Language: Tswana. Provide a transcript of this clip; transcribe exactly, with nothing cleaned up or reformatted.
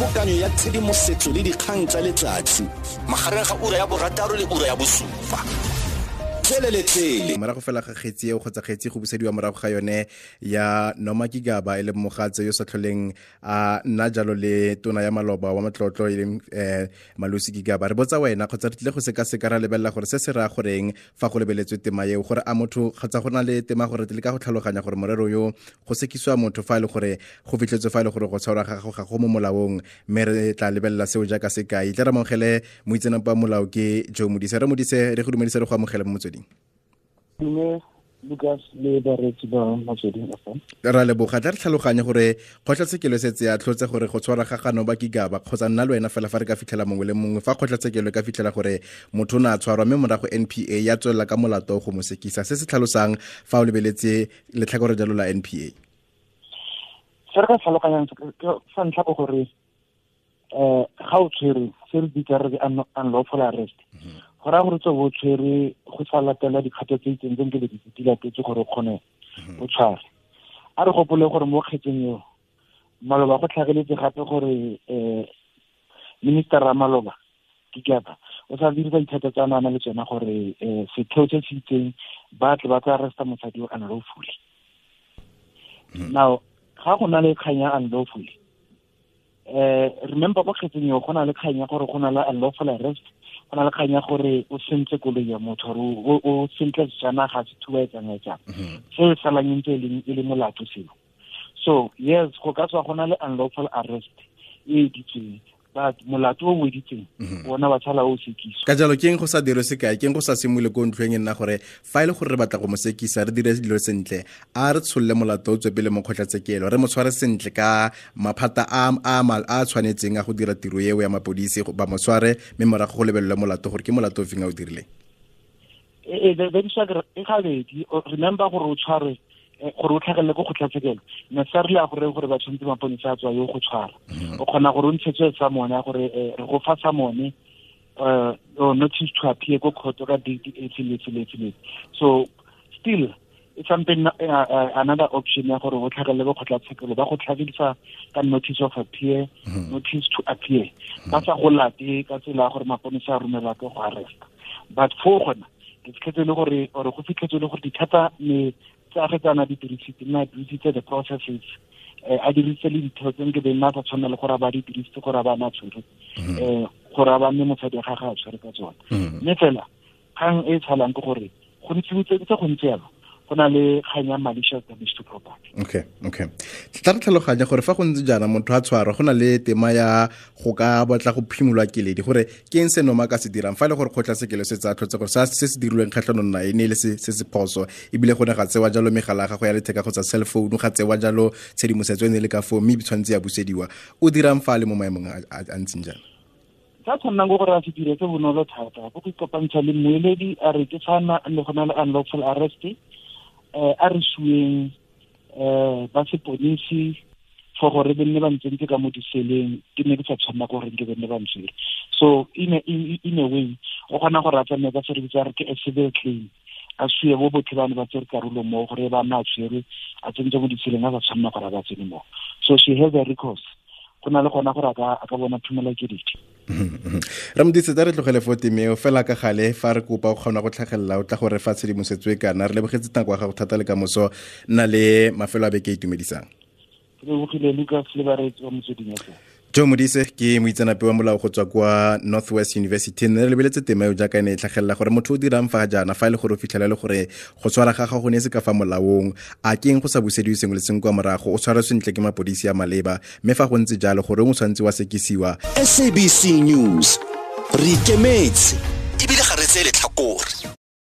kgobokanyo ya tshedimosetso le dikgang tsa letsatsi magareng ga ura ya borataro le ura ya bosupa. Morago fela ga kgetsi eo kgotsa kgetsi go busediwa morago ga yone ya Noma Gigaba e le mogatse yo sa tlholeng a nna jalo le tona ya Maloba wa Matlotlo e leng eh, Malusi Gigaba. Re botsa wena kgotsa re tlile go seka-seka ra lebelela gore se se raya goreng fa go lebeletswe tema eo gore a motho kgotsa go na le tema gore tle ka go tlhaloganya gore morero yo go sekisiwa motho fa e le gore go fitlhetswe fa e le gore go tshwara ga go ga go mo molaong mme re tla lebelela seo jaaka sekai. Tle re amogele moitsenape wa molao ke Joe Modise. Re Modise re go dumedisa re go amogela mo motsweding. Lucas le baretsi ba Motsweding F M. Ra leboga tla re tlhaloganya gore kgotlatshekelo setse ya tlhotse gore go tshwara ga gano ba Gigaba kgotsa nna le wena fela fa re ka fitlhela mongwe le mongwe fa kgotlatshekelo ka fitlhela gore motho na tshwarwa mme morago N P A ya tswela ka molato go mo sekisa se se tlhalosang fa o lebeletse letlhakore jalo la N P A. Se re ka tlhaloganyang sa ntlha go gore eh ga o tshwere se re bitsa re unlawful arrest. Go ra gore tso bo tshwere go sa latela dikgato tse itseng tse le ditila tse gore o kgone o tshware. A re gopole gore mo kgetseng eo Maloba go tlhageletse gape gore eh minister ra Maloba Gigaba o sa dirisa dithata tsa nana le tsena gore eh setheo se se itseng ba tle ba tla arresta mosadi o unlawfully. Now ga go na le khanya unlawfully eh remember mo kgetseng eo go na le khanya gore go na le unlawful arrest go na le khanya gore o sentse koloi ya motho o o sentse tsana ga se thuwa etsa ngetsa se sa la ntse e le molato selo. So yes go ka tswa go na le unlawful arrest e ditseng but molato o weditseng bona ba tsala o sekisa ka jalo keng go sa dire se kae keng go sa simole go ntlweng nna gore fa ile gore re batla go mo sekisa re dire dilo sentle a re tsholle molato o tswepele mo kgotlatsekelo re mo tshware sentle ka maphata a a mal a tshwanetseng a go dira tiro eo ya mapodisi ba mo tshware mme morago go lebelelwa molato gore ke molato o feng a o dirile e the the sagre e ga le remember gore o tshware gore o tlhagelle go kgotlatsekelo necessarily a gore gore ba tshwantse maponisa a tswa yo go tshwara o kgona gore o ntshetse sa mone gore re go fa sa mone uh notice to appear go khoto ka date e tsile so still it's something uh, uh, another option ya gore o tlhagelle go kgotlatsekelo ba go tlhagisa ka notice of appear notice to appear ba sa go late ka tsela gore maponisa a romela go arrest but for gona ke tshetse le gore gore go fitlhetse le gore dithata ne tsa fetana di dirisitse na dirisitse the processes eh a dirisitse le ditheo tse ke bena tsa tshwana le gore ba di dirisitse gore ba na tshwere eh gore ba nne motsadi ga ga tshwere ka tsona mme fela kgang e tshalang ke gore go ntse tse go ntse yalo go na le khanya malicious damage to property. Okay okay tla re tlhaloganya gore fa go ntse jana motho a tshwarwa go na le tema ya go ka batla go phimolwa keledi gore ke eng se Noma ka se dirang fa ile gore kgotlatsekelo se tsa tlhotse gore sa se se dirilweng kgatlhanong na ene le se se phoso ebile go ne ga tsewa jalo megala ga go ya letheka go tsa cell phone ga tsewa jalo tshedimosetso ene le ka phone mme bitshwantse ya busediwa o dirang fa le mo maemong a ntseng jana sa tshwanang go gore a se dire se bonolo thata go ikopantsha le moeledi a re ke tshwana le go na le unlawful arrest eh a re sueng eh ba se polisi for gore benne ba ntseng ke ka mo diseleng ke ne ke sa tshwana gore ke benne ba ntseng so in a, in, in a way o gona go ratsa me ka service ya re ke a civil claim a suye bo botho ba ne ba tsere karolo mo gore ba na tsere a tsentse mo diseleng a ba tshwana gore ba tsene mo so she has a recourse gona le gona gore a ka bona thumela ke dite re modise tsa re tlogele fo temeo fela ka gale fa re kopa go kgona go tlhagelela o tla gore fa tshedimosetso e kana re lebogetse tanko ga go thata le ka moso nna le mafelo a beke itumedisang re bogile Lucas le baretsi wa Motsweding F M. Joe Modise ke moitseanape wa molao go tswa kwa Northwest University ne re lebeletse tema yo jaaka ene e tlhagelela gore motho o dirang fa jana fa ile gore o fitlhela le gore go tshwara ga gago ne se ka fa molaong a keng go sa busediwe sengwe le sengwe kwa morago o tshwara sentle ke mapodisi ya maleba mme fa go ntse jalo gore o tshwantse wa sekisiwa. S A B C News re ikemetse ebile ga re tse le tlhakore.